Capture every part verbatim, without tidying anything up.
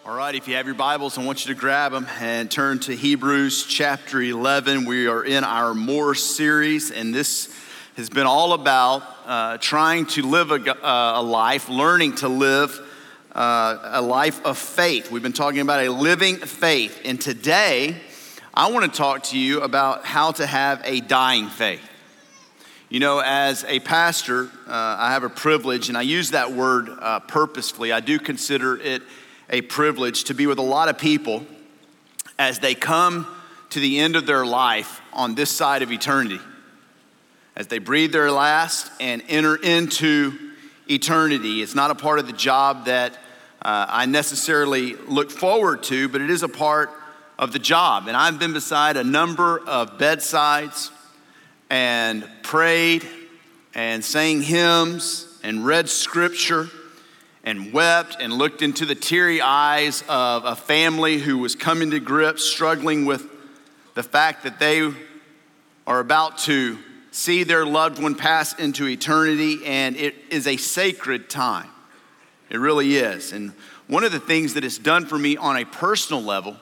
All right, if you have your Bibles, I want you to grab them and turn to Hebrews chapter eleven. We are in our More series, and this has been all about uh, trying to live a, a life, learning to live uh, a life of faith. We've been talking about a living faith, and today I want to talk to you about how to have a dying faith. You know, as a pastor, uh, I have a privilege, and I use that word uh, purposefully. I do consider it a privilege to be with a lot of people as they come to the end of their life on this side of eternity, as they breathe their last and enter into eternity. It's not a part of the job that uh, I necessarily look forward to, but it is a part of the job. And I've been beside a number of bedsides and prayed and sang hymns and read scripture and wept and looked into the teary eyes of a family who was coming to grips, struggling with the fact that they are about to see their loved one pass into eternity, and it is a sacred time. It really is. And one of the things that it's done for me on a personal level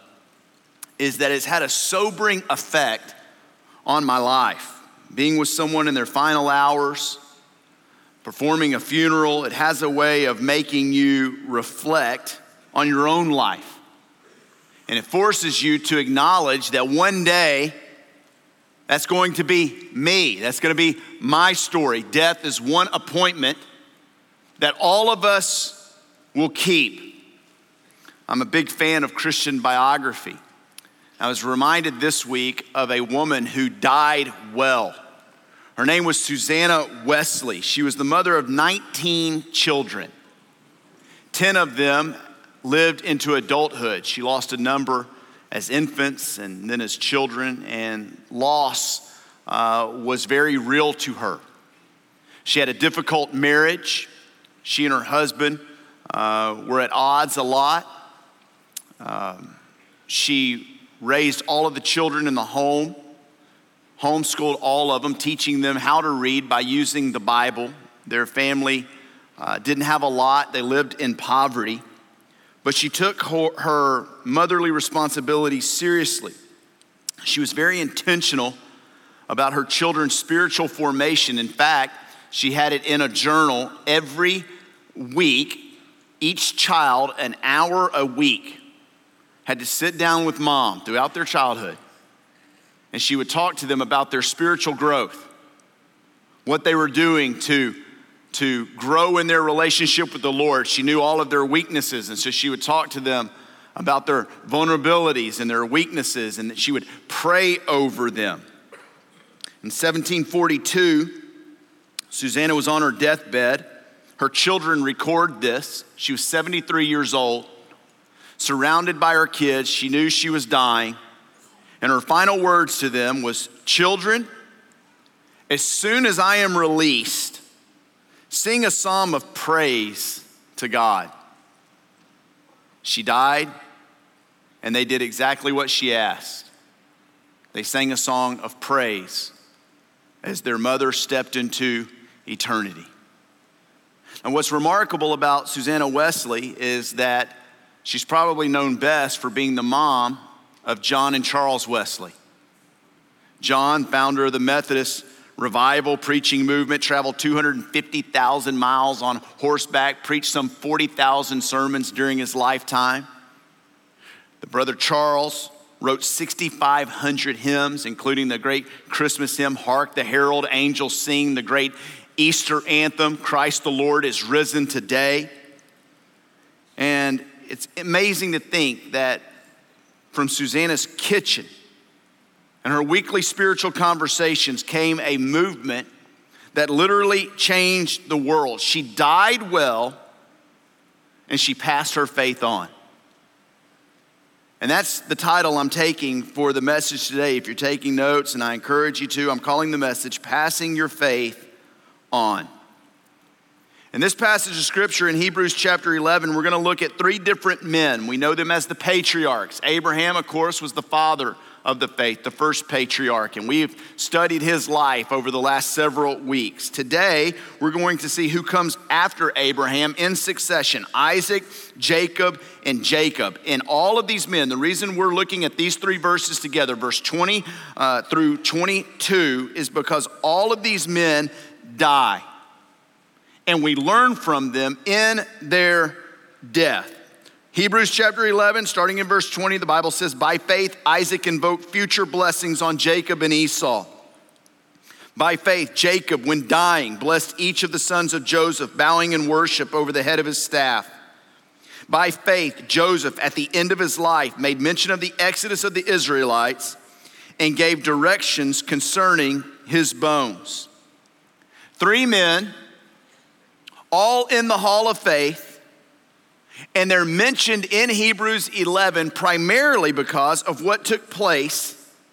is that it's had a sobering effect on my life. Being with someone in their final hours, performing a funeral, it has a way of making you reflect on your own life. And it forces you to acknowledge that one day, that's going to be me. That's going to be my story. Death is one appointment that all of us will keep. I'm a big fan of Christian biography. I was reminded this week of a woman who died well. Her name was Susanna Wesley. She was the mother of nineteen children. ten of them lived into adulthood. She lost a number as infants and then as children, and loss uh, was very real to her. She had a difficult marriage. She and her husband uh, were at odds a lot. Um, she raised all of the children in the home, homeschooled all of them, teaching them how to read by using the Bible. Their family uh, didn't have a lot. They lived in poverty. But she took her, her motherly responsibility seriously. She was very intentional about her children's spiritual formation. In fact, she had it in a journal every week. Each child, an hour a week, had to sit down with mom throughout their childhood. And she would talk to them about their spiritual growth, what they were doing to, to grow in their relationship with the Lord. She knew all of their weaknesses, and so she would talk to them about their vulnerabilities and their weaknesses, and that she would pray over them. In seventeen forty-two, Susanna was on her deathbed. Her children record this. She was seventy-three years old, surrounded by her kids. She knew she was dying. And her final words to them was, "Children, as soon as I am released, sing a psalm of praise to God." She died, and they did exactly what she asked. They sang a song of praise as their mother stepped into eternity. And what's remarkable about Susanna Wesley is that she's probably known best for being the mom of John and Charles Wesley. John, founder of the Methodist Revival preaching movement, traveled two hundred fifty thousand miles on horseback, preached some forty thousand sermons during his lifetime. The brother Charles wrote six thousand five hundred hymns, including the great Christmas hymn, "Hark the Herald Angels Sing," the great Easter anthem, "Christ the Lord is risen today." And it's amazing to think that from Susanna's kitchen and her weekly spiritual conversations came a movement that literally changed the world. She died well, and she passed her faith on. And that's the title I'm taking for the message today. If you're taking notes, and I encourage you to, I'm calling the message, "Passing Your Faith On." In this passage of scripture in Hebrews chapter eleven, we're going to look at three different men. We know them as the patriarchs. Abraham, of course, was the father of the faith, the first patriarch, and we've studied his life over the last several weeks. Today, we're going to see who comes after Abraham in succession: Isaac, Jacob, and Jacob. And all of these men, the reason we're looking at these three verses together, verse twenty uh, through twenty-two, is because all of these men die, and we learn from them in their death. Hebrews chapter eleven, starting in verse twenty, the Bible says, "By faith Isaac invoked future blessings on Jacob and Esau. By faith Jacob, when dying, blessed each of the sons of Joseph, bowing in worship over the head of his staff. By faith Joseph, at the end of his life, made mention of the exodus of the Israelites and gave directions concerning his bones." Three men, all in the hall of faith, and they're mentioned in Hebrews eleven primarily because of what took place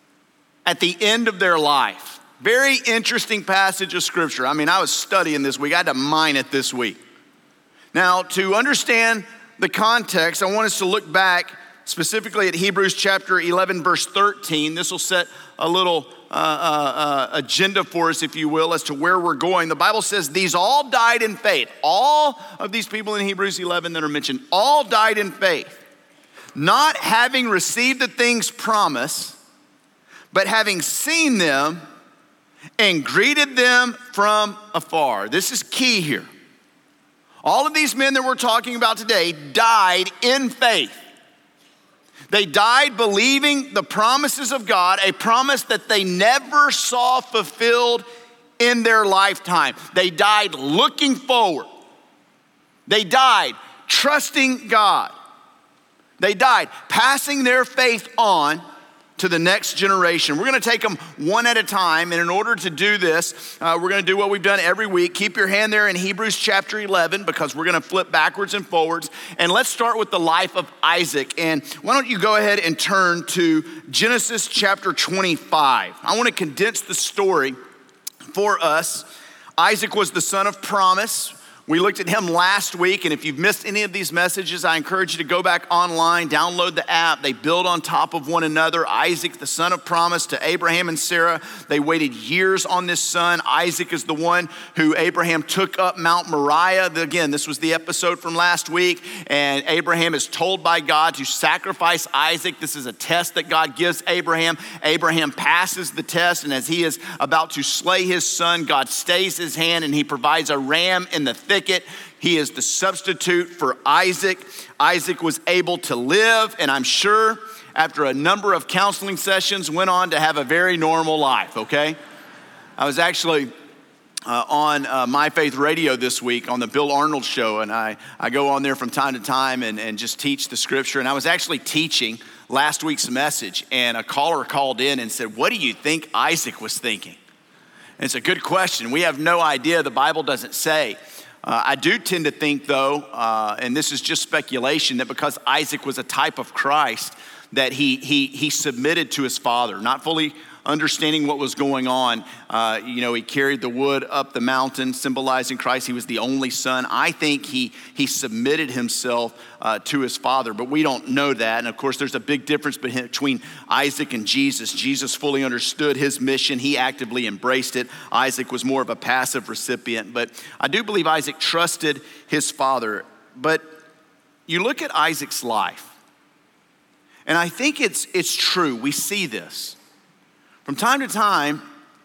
at the end of their life. Very interesting passage of scripture. I mean, I was studying this week. I had to mine it this week. Now, to understand the context, I want us to look back specifically at Hebrews chapter eleven, verse thirteen. This will set a little uh, uh, uh, agenda for us, if you will, as to where we're going. The Bible says these all died in faith. All of these people in Hebrews eleven that are mentioned, all died in faith, not having received the things promised, but having seen them and greeted them from afar. This is key here. All of these men that we're talking about today died in faith. They died believing the promises of God, a promise that they never saw fulfilled in their lifetime. They died looking forward. They died trusting God. They died passing their faith on to the next generation. We're going to take them one at a time, and in order to do this, uh, we're going to do what we've done every week. Keep your hand there in Hebrews chapter eleven, because we're going to flip backwards and forwards. And let's start with the life of Isaac. And why don't you go ahead and turn to Genesis chapter twenty-five. I want to condense the story for us. Isaac was the son of promise. We looked at him last week, and if you've missed any of these messages, I encourage you to go back online, download the app. They build on top of one another. Isaac, the son of promise to Abraham and Sarah. They waited years on this son. Isaac is the one who Abraham took up Mount Moriah. Again, this was the episode from last week, and Abraham is told by God to sacrifice Isaac. This is a test that God gives Abraham. Abraham passes the test, and as he is about to slay his son, God stays his hand, and he provides a ram in the thicket. He is the substitute for Isaac. Isaac was able to live, and I'm sure after a number of counseling sessions went on to have a very normal life, okay? I was actually uh, on uh, My Faith Radio this week on the Bill Arnold show, and I, I go on there from time to time and, and just teach the scripture. And I was actually teaching last week's message, and a caller called in and said, "What do you think Isaac was thinking?" And it's a good question. We have no idea. The Bible doesn't say. Uh, I do tend to think, though, uh, and this is just speculation, that because Isaac was a type of Christ, that he he he submitted to his father, not fully understanding what was going on. Uh, you know, he carried the wood up the mountain, symbolizing Christ. He was the only son. I think he he submitted himself uh, to his father, but we don't know that. And of course, there's a big difference between Isaac and Jesus. Jesus fully understood his mission. He actively embraced it. Isaac was more of a passive recipient, but I do believe Isaac trusted his father. But you look at Isaac's life, and I think it's it's true. We see this. From time to time,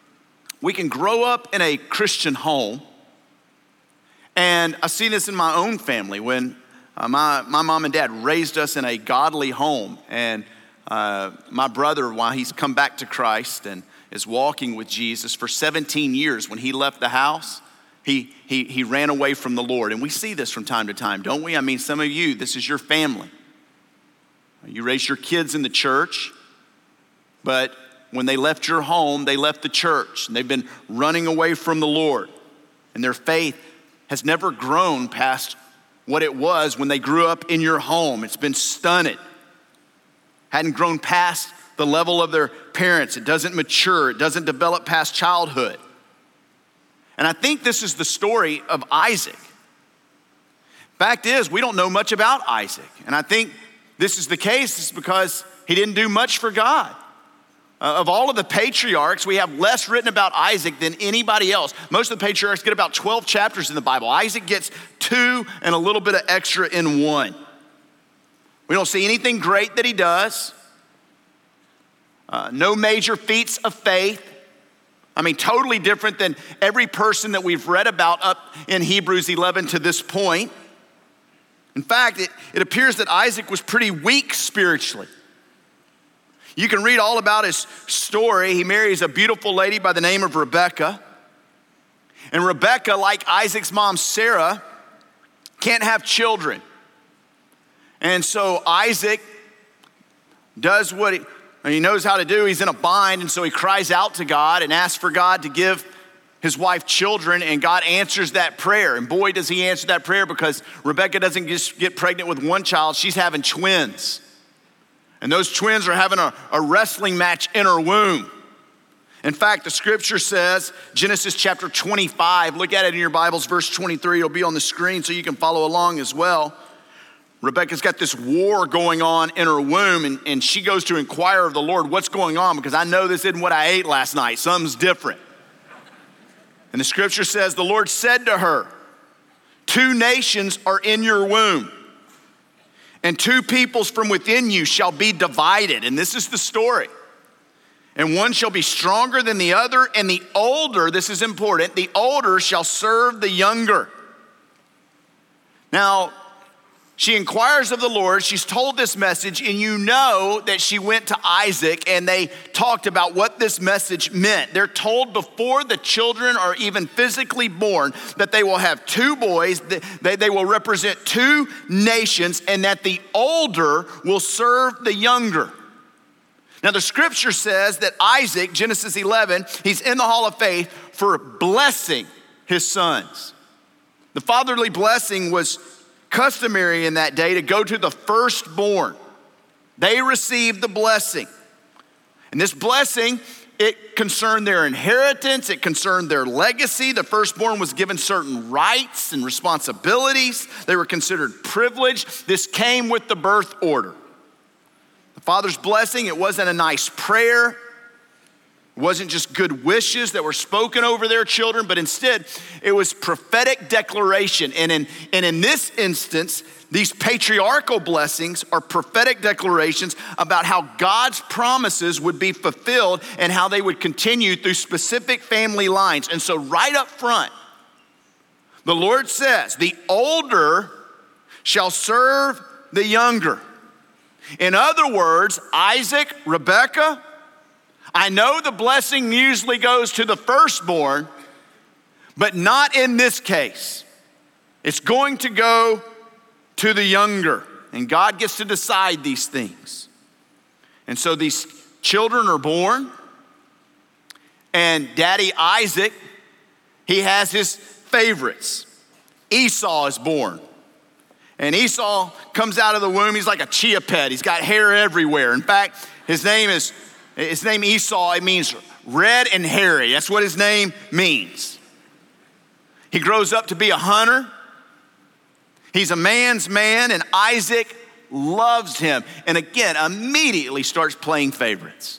we can grow up in a Christian home, and I see this in my own family when uh, my, my mom and dad raised us in a godly home, and uh, my brother, while he's come back to Christ and is walking with Jesus for seventeen years, when he left the house, he, he, he ran away from the Lord. And we see this from time to time, don't we? I mean, some of you, this is your family. You raised your kids in the church, but when they left your home, they left the church, and they've been running away from the Lord. And their faith has never grown past what it was when they grew up in your home. It's been stunted. Hadn't grown past the level of their parents. It doesn't mature. It doesn't develop past childhood. And I think this is the story of Isaac. Fact is, we don't know much about Isaac. And I think this is the case is because he didn't do much for God. Uh, of all of the patriarchs, we have less written about Isaac than anybody else. Most of the patriarchs get about twelve chapters in the Bible. Isaac gets two and a little bit of extra in one. We don't see anything great that he does. Uh, no major feats of faith. I mean, totally different than every person that we've read about up in Hebrews eleven to this point. In fact, it, it appears that Isaac was pretty weak spiritually. You can read all about his story. He marries a beautiful lady by the name of Rebekah. And Rebekah, like Isaac's mom, Sarah, can't have children. And so Isaac does what he, he knows how to do. He's in a bind, and so he cries out to God and asks for God to give his wife children, and God answers that prayer. And boy, does he answer that prayer, because Rebekah doesn't just get pregnant with one child, she's having twins. And those twins are having a, a wrestling match in her womb. In fact, the scripture says, Genesis chapter twenty-five, look at it in your Bibles, verse twenty-three, it'll be on the screen so you can follow along as well. Rebekah's got this war going on in her womb, and, and she goes to inquire of the Lord, what's going on? Because I know this isn't what I ate last night, something's different. And the scripture says, the Lord said to her, two nations are in your womb, and two peoples from within you shall be divided. And this is the story. And one shall be stronger than the other, and the older, this is important, the older shall serve the younger. Now, she inquires of the Lord, she's told this message, and you know that she went to Isaac and they talked about what this message meant. They're told before the children are even physically born that they will have two boys, that they will represent two nations, and that the older will serve the younger. Now the scripture says that Isaac, Genesis eleven, he's in the hall of faith for blessing his sons. The fatherly blessing was customary in that day to go to the firstborn. They received the blessing. And this blessing, it concerned their inheritance, it concerned their legacy. The firstborn was given certain rights and responsibilities. They were considered privileged. This came with the birth order. The father's blessing, it wasn't a nice prayer. It wasn't just good wishes that were spoken over their children, but instead it was prophetic declaration. And in, and in this instance, these patriarchal blessings are prophetic declarations about how God's promises would be fulfilled and how they would continue through specific family lines. And so right up front, the Lord says, the older shall serve the younger. In other words, Isaac, Rebekah, I know the blessing usually goes to the firstborn, but not in this case. It's going to go to the younger, and God gets to decide these things. And so these children are born, and Daddy Isaac, he has his favorites. Esau is born. And Esau comes out of the womb, he's like a chia pet. He's got hair everywhere. In fact, his name is His name Esau, it means red and hairy. That's what his name means. He grows up to be a hunter. He's a man's man, and Isaac loves him. And again, immediately starts playing favorites.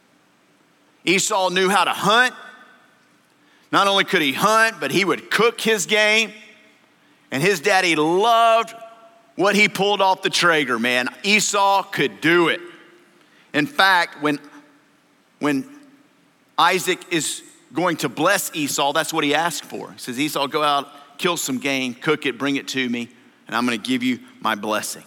Esau knew how to hunt. Not only could he hunt, but he would cook his game. And his daddy loved what he pulled off the Traeger, man. Esau could do it. In fact, when When Isaac is going to bless Esau, that's what he asked for. He says, Esau, go out, kill some game, cook it, bring it to me, and I'm going to give you my blessing.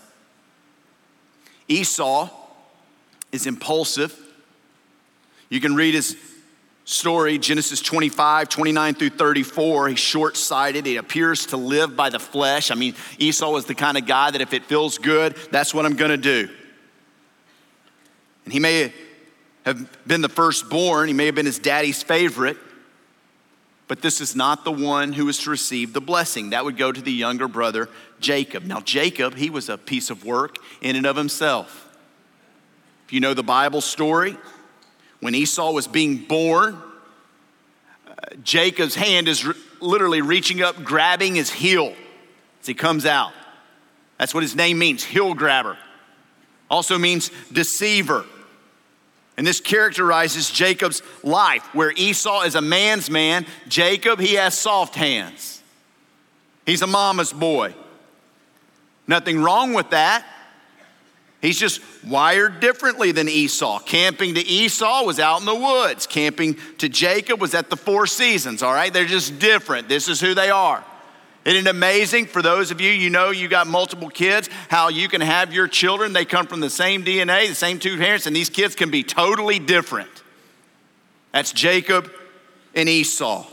Esau is impulsive. You can read his story, Genesis twenty-five, twenty-nine through thirty-four. He's short-sighted. He appears to live by the flesh. I mean, Esau was the kind of guy that if it feels good, that's what I'm going to do. And he may have been the firstborn. He may have been his daddy's favorite, but this is not the one who is to receive the blessing. That would go to the younger brother, Jacob. Now, Jacob, he was a piece of work in and of himself. If you know the Bible story, when Esau was being born, uh, Jacob's hand is re- literally reaching up, grabbing his heel as he comes out. That's what his name means, heel grabber. Also means deceiver. And this characterizes Jacob's life, where Esau is a man's man. Jacob, he has soft hands. He's a mama's boy. Nothing wrong with that. He's just wired differently than Esau. Camping to Esau was out in the woods. Camping to Jacob was at the Four Seasons, all right? They're just different. This is who they are. Isn't it amazing for those of you, you know you got multiple kids, how you can have your children, they come from the same D N A, the same two parents, and these kids can be totally different. That's Jacob and Esau.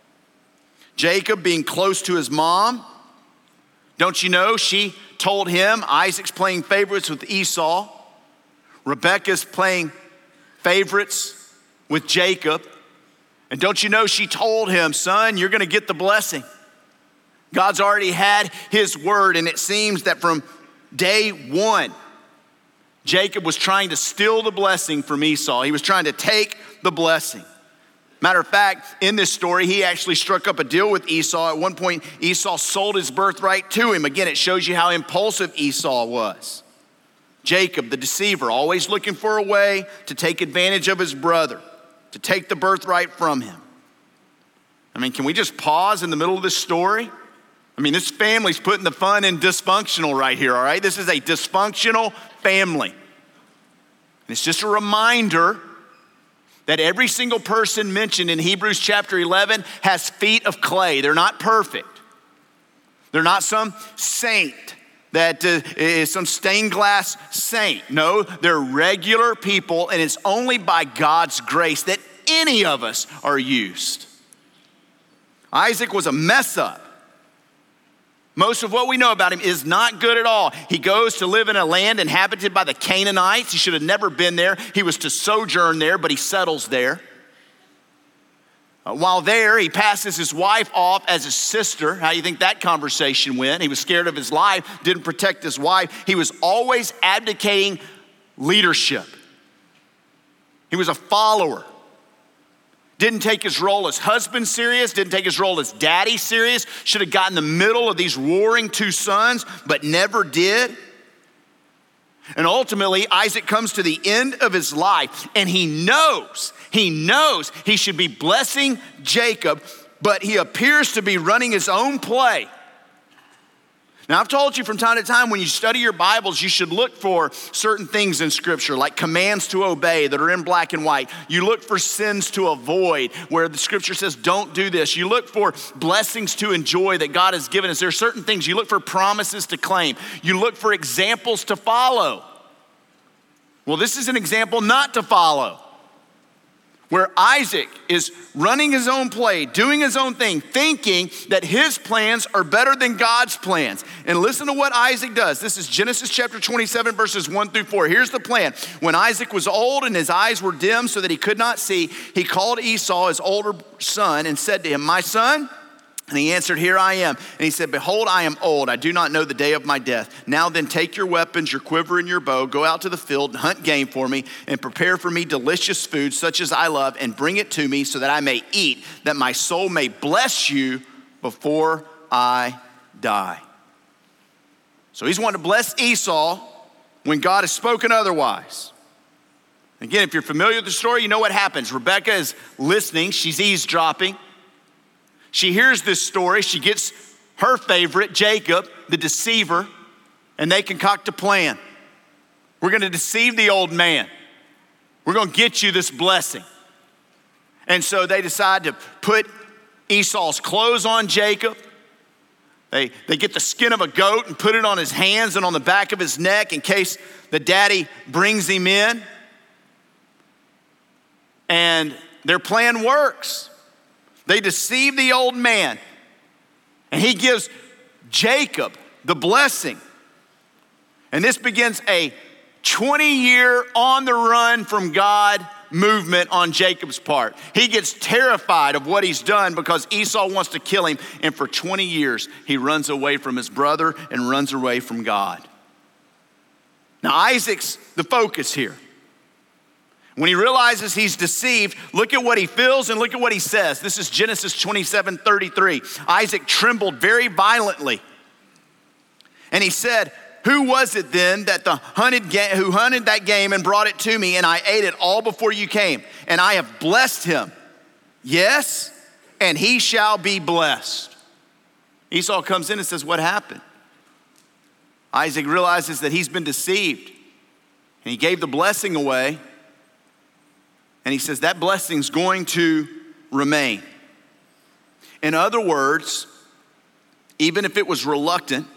Jacob being close to his mom. Don't you know she told him Isaac's playing favorites with Esau. Rebekah's playing favorites with Jacob. And don't you know she told him, son, you're gonna get the blessing. God's already had his word, and it seems that from day one, Jacob was trying to steal the blessing from Esau. He was trying to take the blessing. Matter of fact, in this story, he actually struck up a deal with Esau. At one point, Esau sold his birthright to him. Again, it shows you how impulsive Esau was. Jacob, the deceiver, always looking for a way to take advantage of his brother, to take the birthright from him. I mean, can we just pause in the middle of this story? I mean, this family's putting the fun in dysfunctional right here, all right? This is a dysfunctional family. And it's just a reminder that every single person mentioned in Hebrews chapter eleven has feet of clay. They're not perfect. They're not some saint that uh, is some stained glass saint. No, they're regular people, and it's only by God's grace that any of us are used. Isaac was a mess up. Most of what we know about him is not good at all. He goes to live in a land inhabited by the Canaanites. He should have never been there. He was to sojourn there, but he settles there. Uh, while there, he passes his wife off as his sister. How do you think that conversation went? He was scared of his life, didn't protect his wife. He was always abdicating leadership. He was a follower. Didn't take his role as husband serious, didn't take his role as daddy serious, should have gotten in the middle of these warring two sons, but never did. And ultimately, Isaac comes to the end of his life, and he knows, he knows he should be blessing Jacob, but he appears to be running his own play. Now, I've told you from time to time, when you study your Bibles, you should look for certain things in Scripture, like commands to obey that are in black and white. You look for sins to avoid, where the Scripture says, don't do this. You look for blessings to enjoy that God has given us. There are certain things. You look for promises to claim. You look for examples to follow. Well, this is an example not to follow, where Isaac is running his own play, doing his own thing, thinking that his plans are better than God's plans. And listen to what Isaac does. This is Genesis chapter twenty-seven, verses one through four. Here's the plan. When Isaac was old and his eyes were dim so that he could not see, he called Esau, his older son, and said to him, my son? And he answered, here I am. And he said, behold, I am old. I do not know the day of my death. Now then take your weapons, your quiver and your bow, go out to the field and hunt game for me and prepare for me delicious food such as I love and bring it to me so that I may eat, that my soul may bless you before I die. So he's wanting to bless Esau when God has spoken otherwise. Again, if you're familiar with the story, you know what happens. Rebekah is listening. She's eavesdropping. She hears this story. She gets her favorite, Jacob, the deceiver, and they concoct a plan. We're going to deceive the old man. We're going to get you this blessing. And so they decide to put Esau's clothes on Jacob. They, they get the skin of a goat and put it on his hands and on the back of his neck in case the daddy brings him in. And their plan works. They deceive the old man, and he gives Jacob the blessing. And this begins a twenty-year on the run from God movement on Jacob's part. He gets terrified of what he's done because Esau wants to kill him, and for twenty years, he runs away from his brother and runs away from God. Now, Isaac's the focus here. When he realizes he's deceived, look at what he feels and look at what he says. This is Genesis twenty-seven thirty-three. Isaac trembled very violently. And he said, who was it then that the hunted ga- who hunted that game and brought it to me, and I ate it all before you came, and I have blessed him. Yes, and he shall be blessed. Esau comes in and says, what happened? Isaac realizes that he's been deceived, and he gave the blessing away, and he says that blessing's going to remain. In other words, even if it was reluctant,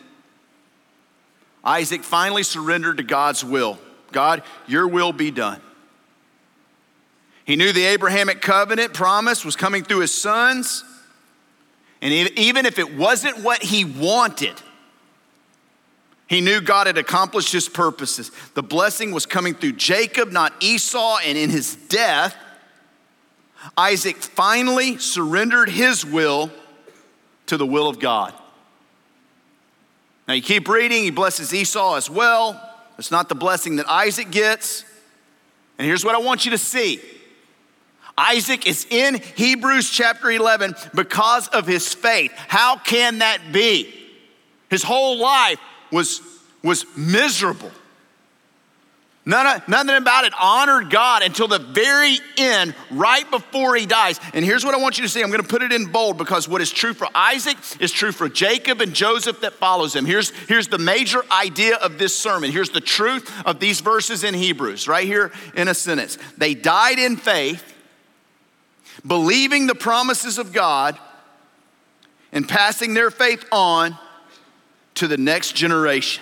Isaac finally surrendered to God's will. God, your will be done. He knew the Abrahamic covenant promise was coming through his sons. And even if it wasn't what he wanted, he knew God had accomplished his purposes. The blessing was coming through Jacob, not Esau. And in his death, Isaac finally surrendered his will to the will of God. Now you keep reading, he blesses Esau as well. It's not the blessing that Isaac gets. And here's what I want you to see. Isaac is in Hebrews chapter eleven because of his faith. How can that be? His whole life was, was miserable. None of, nothing about it honored God until the very end, right before he dies. And here's what I want you to see. I'm going to put it in bold because what is true for Isaac is true for Jacob and Joseph that follows him. Here's, here's the major idea of this sermon. Here's the truth of these verses in Hebrews, right here in a sentence. They died in faith, believing the promises of God and passing their faith on to the next generation.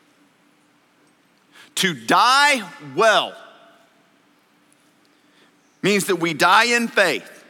To die well means that we die in faith,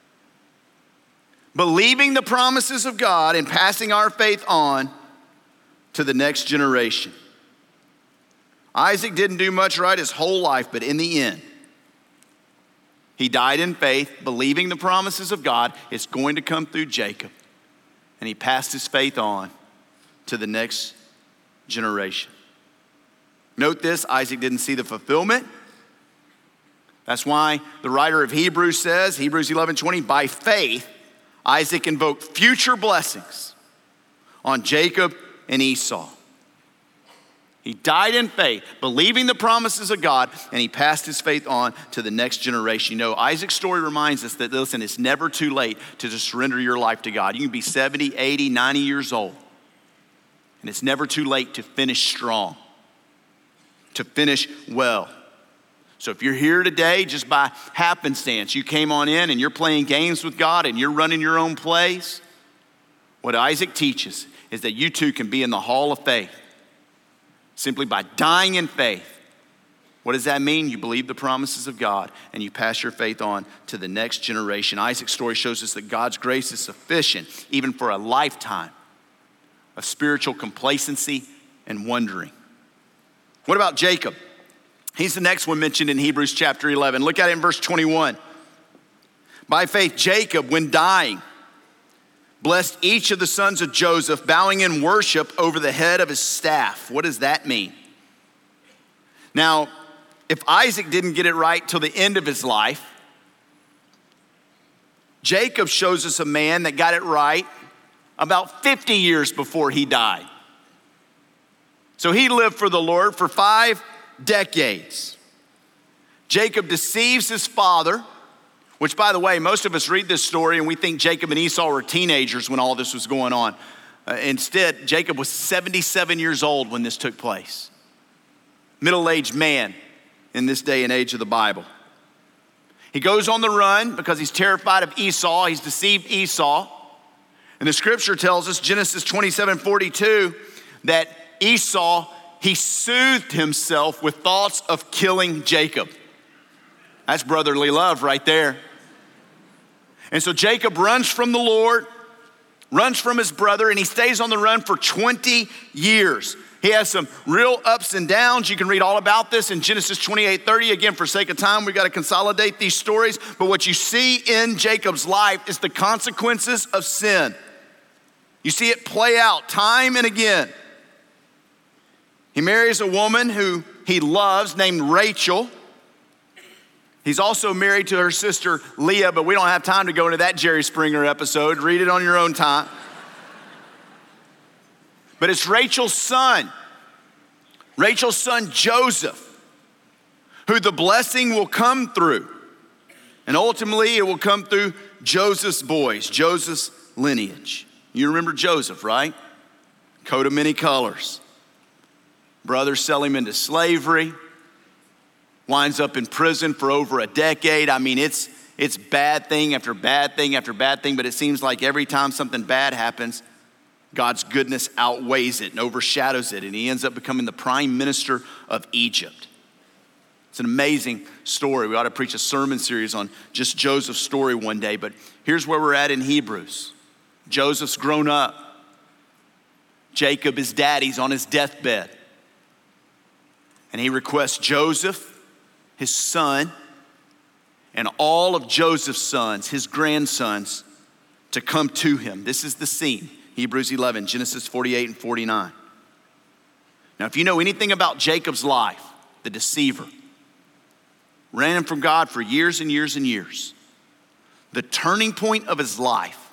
believing the promises of God and passing our faith on to the next generation. Isaac didn't do much right his whole life, but in the end, he died in faith, believing the promises of God. It's going to come through Jacob. And he passed his faith on to the next generation. Note this, Isaac didn't see the fulfillment. That's why the writer of Hebrews says, Hebrews eleven twenty, by faith, Isaac invoked future blessings on Jacob and Esau. He died in faith, believing the promises of God, and he passed his faith on to the next generation. You know, Isaac's story reminds us that, listen, it's never too late to just surrender your life to God. You can be seventy, eighty, ninety years old, and it's never too late to finish strong, to finish well. So if you're here today just by happenstance, you came on in and you're playing games with God and you're running your own plays, what Isaac teaches is that you too can be in the hall of faith simply by dying in faith. What does that mean? You believe the promises of God and you pass your faith on to the next generation. Isaac's story shows us that God's grace is sufficient even for a lifetime of spiritual complacency and wandering. What about Jacob? He's the next one mentioned in Hebrews chapter eleven. Look at it in verse twenty-one. By faith, Jacob, when dying, blessed each of the sons of Joseph, bowing in worship over the head of his staff. What does that mean? Now, if Isaac didn't get it right till the end of his life, Jacob shows us a man that got it right about fifty years before he died. So he lived for the Lord for five decades. Jacob deceives his father, which, by the way, most of us read this story and we think Jacob and Esau were teenagers when all this was going on. Uh, instead, Jacob was seventy-seven years old when this took place. Middle-aged man in this day and age of the Bible. He goes on the run because he's terrified of Esau. He's deceived Esau. And the scripture tells us, Genesis twenty-seven forty-two, that Esau, he soothed himself with thoughts of killing Jacob. That's brotherly love right there. And so Jacob runs from the Lord, runs from his brother, and he stays on the run for twenty years. He has some real ups and downs. You can read all about this in Genesis twenty-eight thirty. Again, for sake of time, we've got to consolidate these stories. But what you see in Jacob's life is the consequences of sin. You see it play out time and again. He marries a woman who he loves named Rachel. He's also married to her sister Leah, but we don't have time to go into that Jerry Springer episode. Read it on your own time. But it's Rachel's son Rachel's son Joseph, who the blessing will come through. And ultimately it will come through Joseph's boys, Joseph's lineage. You remember Joseph, right? Coat of many colors. Brothers sell him into slavery. Winds up in prison for over a decade. I mean, it's it's bad thing after bad thing after bad thing, but it seems like every time something bad happens, God's goodness outweighs it and overshadows it, and he ends up becoming the prime minister of Egypt. It's an amazing story. We ought to preach a sermon series on just Joseph's story one day, but here's where we're at in Hebrews. Joseph's grown up. Jacob, his daddy's on his deathbed. And he requests Joseph, his son, and all of Joseph's sons, his grandsons, to come to him. This is the scene, Hebrews eleven, Genesis forty-eight and forty-nine. Now, if you know anything about Jacob's life, the deceiver, ran from God for years and years and years. The turning point of his life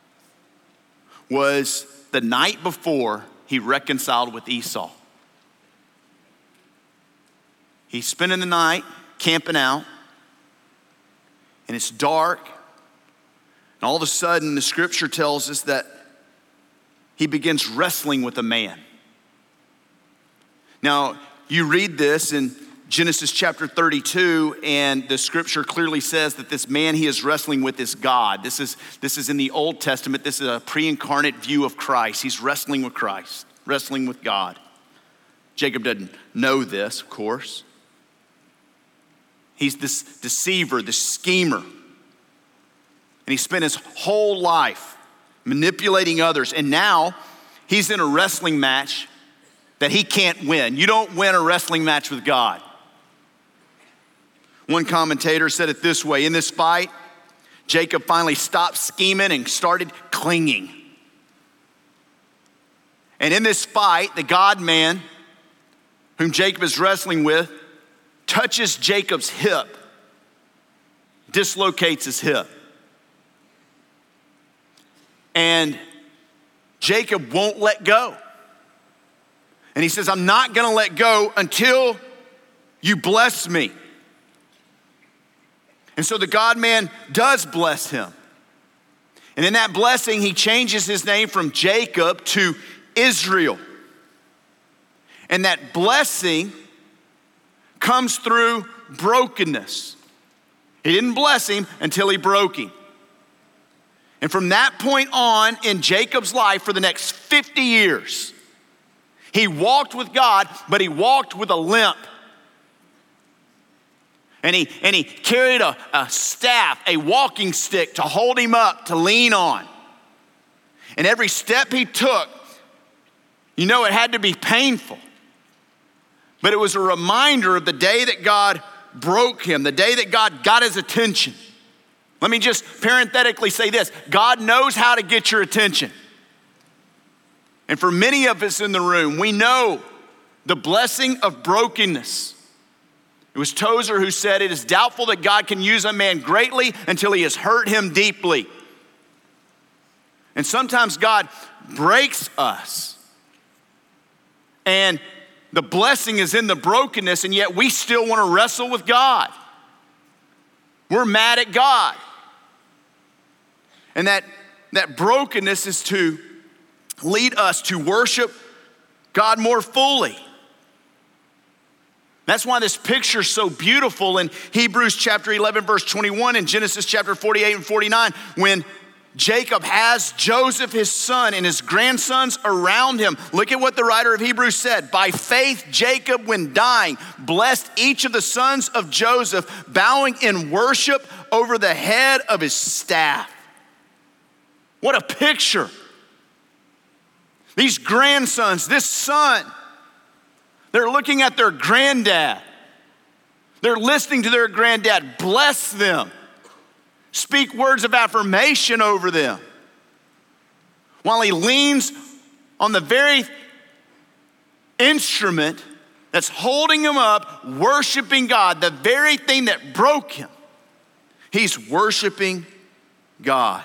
was the night before he reconciled with Esau. He's spending the night camping out, and it's dark. And all of a sudden, the scripture tells us that he begins wrestling with a man. Now, you read this in Genesis chapter thirty-two, and the scripture clearly says that this man he is wrestling with is God. This is, this is in the Old Testament. This is a pre-incarnate view of Christ. He's wrestling with Christ, wrestling with God. Jacob doesn't know this, of course. He's this deceiver, this schemer. And he spent his whole life manipulating others. And now he's in a wrestling match that he can't win. You don't win a wrestling match with God. One commentator said it this way: in this fight, Jacob finally stopped scheming and started clinging. And in this fight, the God-man whom Jacob is wrestling with touches Jacob's hip, dislocates his hip. And Jacob won't let go. And he says, I'm not gonna let go until you bless me. And so the God-man does bless him. And in that blessing, he changes his name from Jacob to Israel. And that blessing comes through brokenness. He didn't bless him until he broke him. And from that point on in Jacob's life for the next fifty years, he walked with God, but he walked with a limp. And he, and he carried a, a staff, a walking stick to hold him up, to lean on. And every step he took, you know, it had to be painful. But it was a reminder of the day that God broke him, the day that God got his attention. Let me just parenthetically say this: God knows how to get your attention. And for many of us in the room, we know the blessing of brokenness. It was Tozer who said, it is doubtful that God can use a man greatly until he has hurt him deeply. And sometimes God breaks us. And the blessing is in the brokenness, and yet we still want to wrestle with God. We're mad at God. And that, that brokenness is to lead us to worship God more fully. That's why this picture is so beautiful in Hebrews chapter eleven, verse twenty-one, and Genesis chapter forty-eight and forty-nine, when Jacob has Joseph, his son, and his grandsons around him. Look at what the writer of Hebrews said. By faith, Jacob, when dying, blessed each of the sons of Joseph, bowing in worship over the head of his staff. What a picture. These grandsons, this son, they're looking at their granddad. They're listening to their granddad. Bless them. Speak words of affirmation over them. While he leans on the very instrument that's holding him up, worshiping God, the very thing that broke him. He's worshiping God.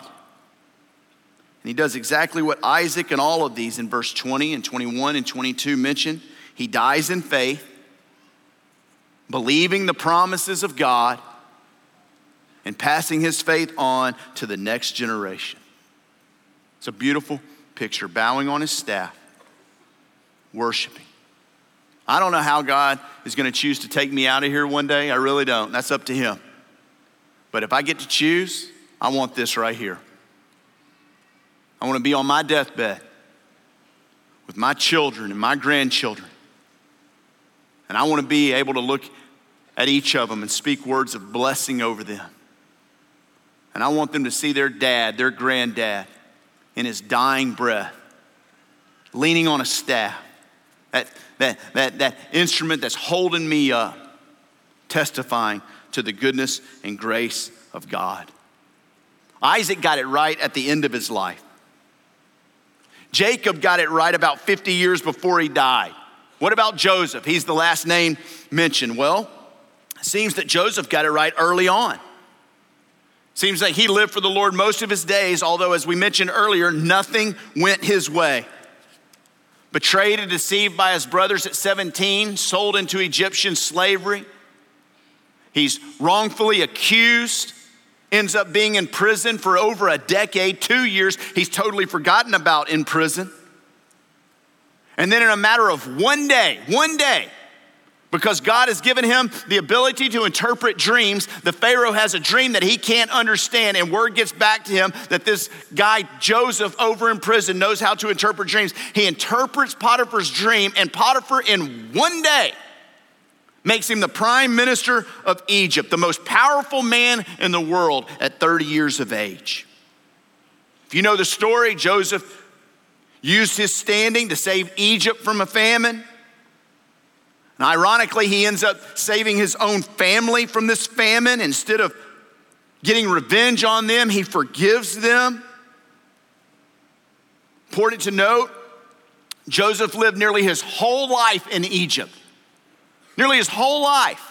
And he does exactly what Isaac and all of these in verse twenty and twenty-one and twenty-two mention. He dies in faith, believing the promises of God, and passing his faith on to the next generation. It's a beautiful picture, bowing on his staff, worshiping. I don't know how God is going to choose to take me out of here one day. I really don't. That's up to him. But if I get to choose, I want this right here. I want to be on my deathbed with my children and my grandchildren. And I want to be able to look at each of them and speak words of blessing over them. And I want them to see their dad, their granddad, in his dying breath, leaning on a staff, that, that, that, that instrument that's holding me up, testifying to the goodness and grace of God. Isaac got it right at the end of his life. Jacob got it right about fifty years before he died. What about Joseph? He's the last name mentioned. Well, it seems that Joseph got it right early on. Seems like he lived for the Lord most of his days, although as we mentioned earlier, nothing went his way. Betrayed and deceived by his brothers at seventeen, sold into Egyptian slavery. He's wrongfully accused, ends up being in prison for over a decade, two years. He's totally forgotten about in prison. And then in a matter of one day, one day, because God has given him the ability to interpret dreams, the Pharaoh has a dream that he can't understand, and word gets back to him that this guy Joseph over in prison knows how to interpret dreams. He interprets Potiphar's dream, and Potiphar in one day makes him the prime minister of Egypt, the most powerful man in the world at thirty years of age. If you know the story, Joseph used his standing to save Egypt from a famine. And ironically, he ends up saving his own family from this famine. Instead of getting revenge on them, he forgives them. Important to note, Joseph lived nearly his whole life in Egypt. Nearly his whole life.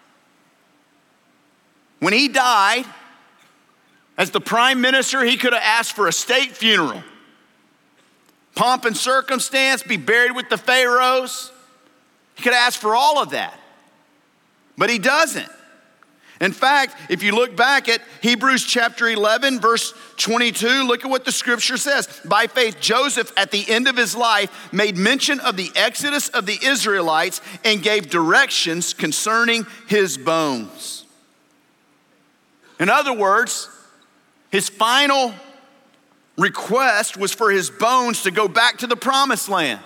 When he died, as the prime minister, he could have asked for a state funeral. Pomp and circumstance, be buried with the pharaohs. He could ask for all of that, but he doesn't. In fact, if you look back at Hebrews chapter eleven, verse twenty-two, look at what the scripture says. By faith, Joseph, at the end of his life, made mention of the exodus of the Israelites and gave directions concerning his bones. In other words, his final request was for his bones to go back to the promised land.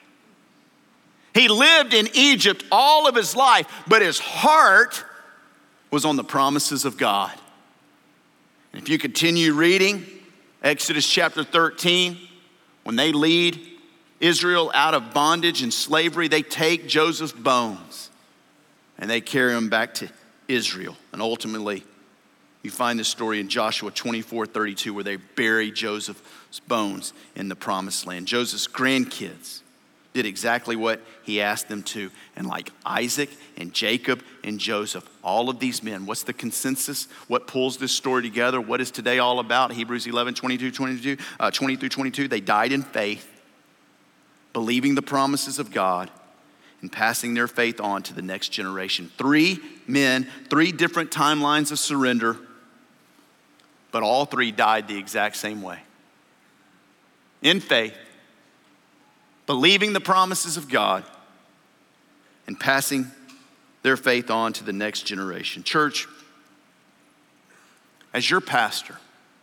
He lived in Egypt all of his life, but his heart was on the promises of God. And if you continue reading Exodus chapter thirteen, when they lead Israel out of bondage and slavery, they take Joseph's bones and they carry him back to Israel. And ultimately, you find this story in Joshua twenty-four thirty-two, where they bury Joseph's bones in the promised land. Joseph's grandkids did exactly what he asked them to. And like Isaac and Jacob and Joseph, all of these men, what's the consensus? What pulls this story together? What is today all about? Hebrews eleven, twenty-two, twenty-two, uh, twenty through twenty-two. They died in faith, believing the promises of God and passing their faith on to the next generation. Three men, three different timelines of surrender, but all three died the exact same way. In faith, believing the promises of God, and passing their faith on to the next generation. Church, as your pastor,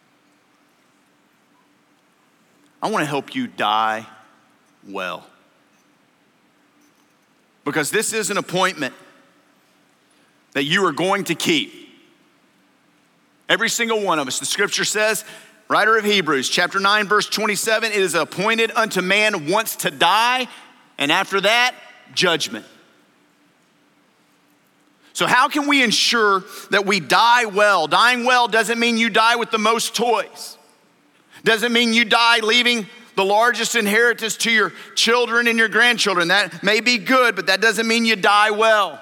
I want to help you die well. Because this is an appointment that you are going to keep. Every single one of us. The scripture says, writer of Hebrews, chapter nine, verse twenty-seven, it is appointed unto man once to die, and after that, judgment. So how can we ensure that we die well? Dying well doesn't mean you die with the most toys. Doesn't mean you die leaving the largest inheritance to your children and your grandchildren. That may be good, but that doesn't mean you die well.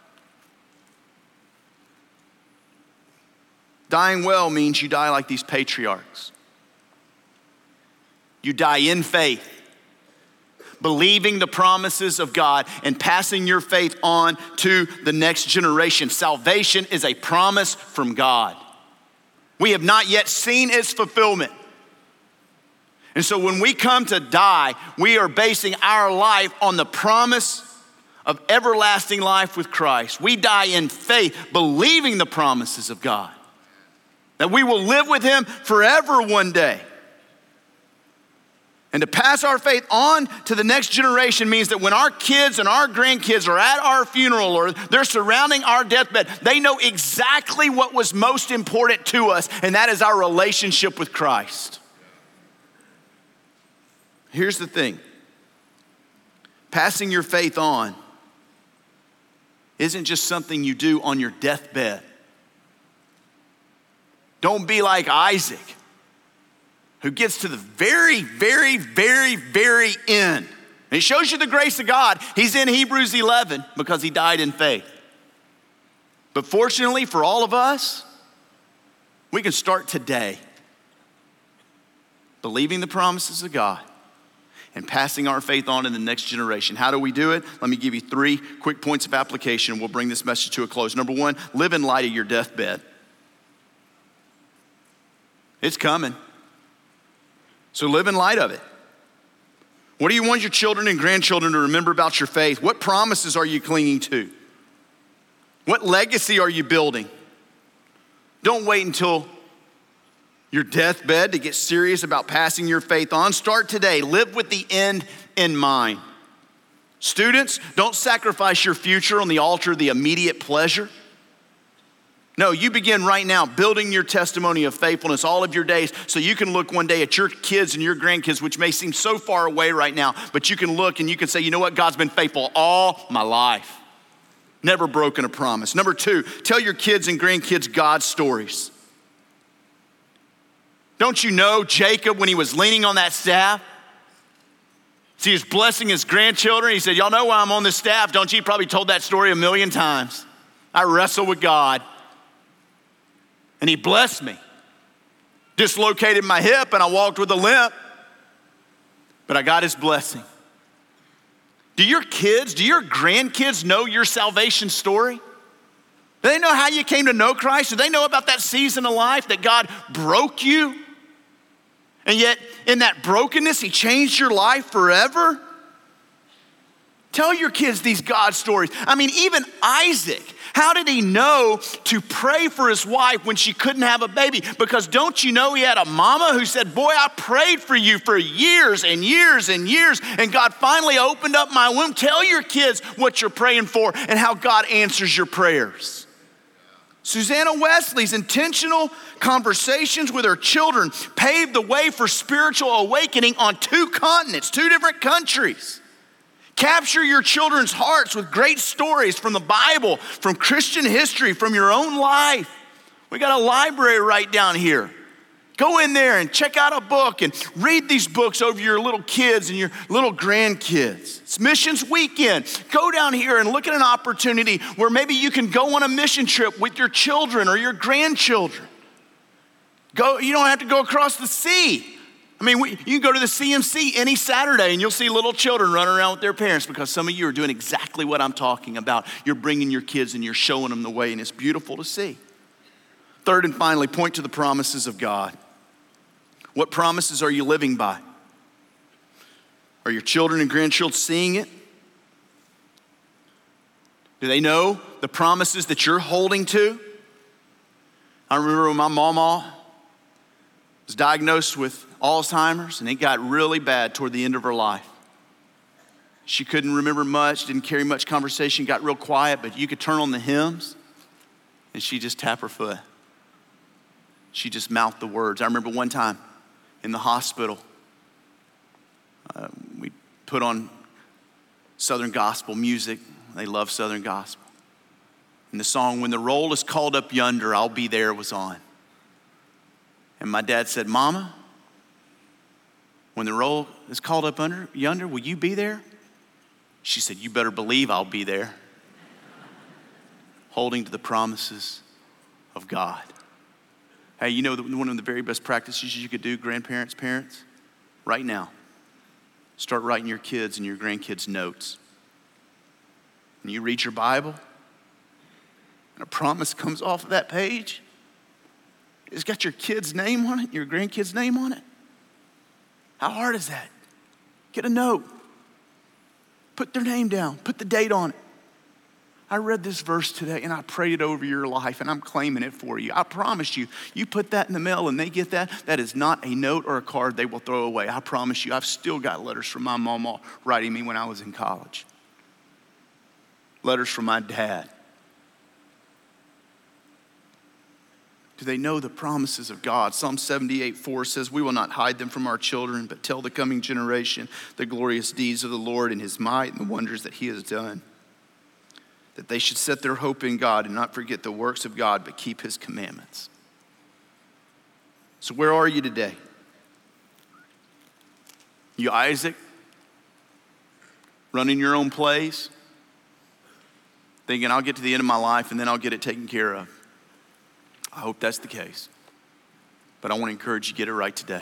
Dying well means you die like these patriarchs. You die in faith, believing the promises of God and passing your faith on to the next generation. Salvation is a promise from God. We have not yet seen its fulfillment. And so when we come to die, we are basing our life on the promise of everlasting life with Christ. We die in faith, believing the promises of God, that we will live with him forever one day. And to pass our faith on to the next generation means that when our kids and our grandkids are at our funeral or they're surrounding our deathbed, they know exactly what was most important to us, and that is our relationship with Christ. Here's the thing. Passing your faith on isn't just something you do on your deathbed. Don't be like Isaac, who gets to the very, very, very, very end. And it shows you the grace of God. He's in Hebrews eleven because he died in faith. But fortunately for all of us, we can start today believing the promises of God and passing our faith on to the next generation. How do we do it? Let me give you three quick points of application. We'll bring this message to a close. Number one, live in light of your deathbed. It's coming. So live in light of it. What do you want your children and grandchildren to remember about your faith? What promises are you clinging to? What legacy are you building? Don't wait until your deathbed to get serious about passing your faith on. Start today. Live with the end in mind. Students, don't sacrifice your future on the altar of the immediate pleasure. No, you begin right now building your testimony of faithfulness all of your days so you can look one day at your kids and your grandkids, which may seem so far away right now, but you can look and you can say, you know what? God's been faithful all my life. Never broken a promise. Number two, tell your kids and grandkids God's stories. Don't you know Jacob, when he was leaning on that staff, see, he was blessing his grandchildren. He said, y'all know why I'm on this staff, don't you? He probably told that story a million times. I wrestle with God. And he blessed me. Dislocated my hip and I walked with a limp, but I got his blessing. Do your kids, do your grandkids know your salvation story? Do they know how you came to know Christ? Do they know about that season of life that God broke you? And yet in that brokenness, he changed your life forever? Tell your kids these God stories. I mean, even Isaac, how did he know to pray for his wife when she couldn't have a baby? Because don't you know he had a mama who said, boy, I prayed for you for years and years and years, and God finally opened up my womb. Tell your kids what you're praying for and how God answers your prayers. Susanna Wesley's intentional conversations with her children paved the way for spiritual awakening on two continents, two different countries. Capture your children's hearts with great stories from the Bible, from Christian history, from your own life. We got a library right down here. Go in there and check out a book and read these books over your little kids and your little grandkids. It's Missions Weekend. Go down here and look at an opportunity where maybe you can go on a mission trip with your children or your grandchildren. Go, you don't have to go across the sea. I mean, we, you can go to the C M C any Saturday and you'll see little children running around with their parents because some of you are doing exactly what I'm talking about. You're bringing your kids and you're showing them the way, and it's beautiful to see. Third and finally, point to the promises of God. What promises are you living by? Are your children and grandchildren seeing it? Do they know the promises that you're holding to? I remember when my mama was diagnosed with Alzheimer's, and it got really bad toward the end of her life. She couldn't remember much, didn't carry much conversation, got real quiet, but you could turn on the hymns, and she just tap her foot. She just mouthed the words. I remember one time in the hospital, uh, we put on Southern gospel music. They love Southern gospel. And the song, "When the Roll is Called Up Yonder, I'll Be There," was on. And my dad said, "Mama, when the roll is called up under, yonder, will you be there?" She said, "You better believe I'll be there." Holding to the promises of God. Hey, you know one of the very best practices you could do, grandparents, parents, right now, Start writing your kids and your grandkids notes. When you read your Bible and a promise comes off of that page, it's got your kid's name on it, your grandkid's name on it. How hard is that? Get a note. Put their name down. Put the date on it. I read this verse today and I prayed it over your life and I'm claiming it for you. I promise you, you put that in the mail and they get that, that is not a note or a card they will throw away. I promise you, I've still got letters from my mama writing me when I was in college. Letters from my dad. Do they know the promises of God? Psalm seventy-eight four says, we will not hide them from our children, but tell the coming generation the glorious deeds of the Lord and his might and the wonders that he has done. That they should set their hope in God and not forget the works of God, but keep his commandments. So where are you today? You Isaac? Running your own plays? Thinking I'll get to the end of my life and then I'll get it taken care of. I hope that's the case. But I want to encourage you to get it right today.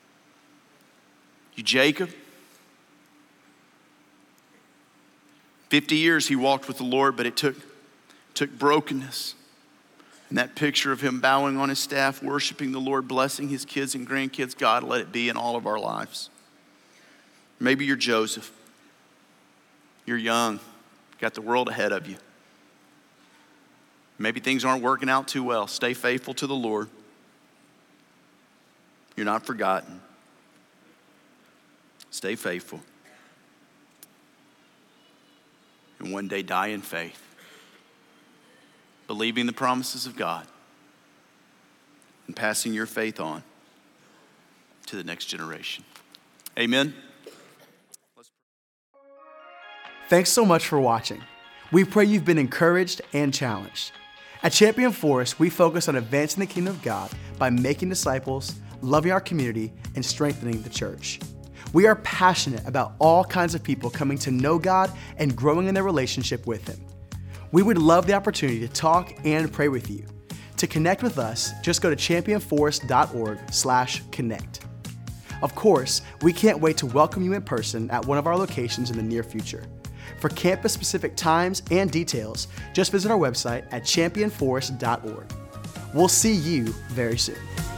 You Jacob? fifty years he walked with the Lord, but it took, took brokenness. And that picture of him bowing on his staff, worshiping the Lord, blessing his kids and grandkids, God, let it be in all of our lives. Maybe you're Joseph. You're young, got the world ahead of you. Maybe things aren't working out too well. Stay faithful to the Lord. You're not forgotten. Stay faithful. And one day die in faith, believing the promises of God and passing your faith on to the next generation. Amen. Thanks so much for watching. We pray you've been encouraged and challenged. At Champion Forest, we focus on advancing the kingdom of God by making disciples, loving our community, and strengthening the church. We are passionate about all kinds of people coming to know God and growing in their relationship with him. We would love the opportunity to talk and pray with you. To connect with us, just go to champion forest dot org slash connect. Of course, we can't wait to welcome you in person at one of our locations in the near future. For campus-specific times and details, just visit our website at champion forest dot org. We'll see you very soon.